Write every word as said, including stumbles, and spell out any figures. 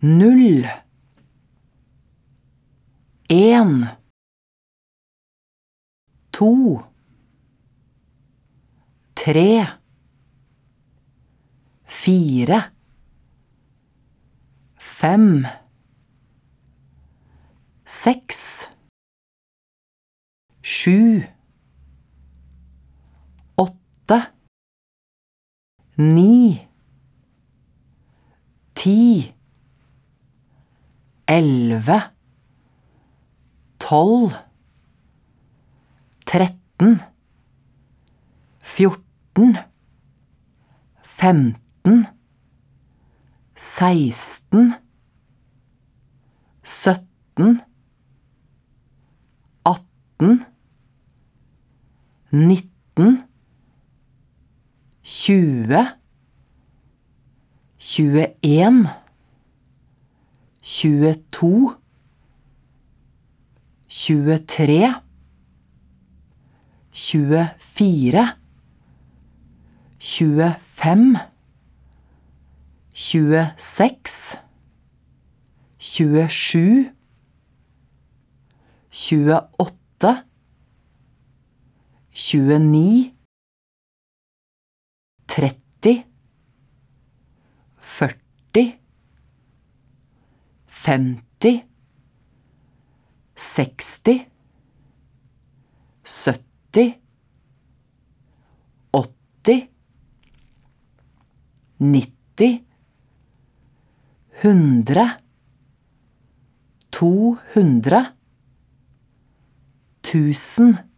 null, en, to, tre, fire, fem, seks, sju, åtte, ni, ti, elleve, tolv, tretten, fjorten, femten, seksten, sytten, atten, nitten, tjue, tjueen, tjueto, tjuetre, tjuefire, tjuefem, tjueseks, tjuesju, tjueåtte, tjueni, tretti, førti, femti, seksti, sytti, åtti, nitti, hundre, to hundre, tusen.